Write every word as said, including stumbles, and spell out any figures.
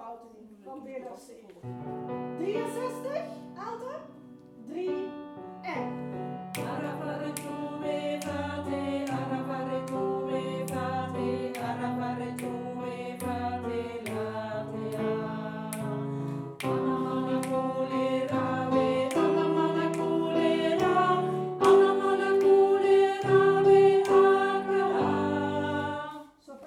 fouten niet. Van weer naar C. drieënzestig, Aalten. drie en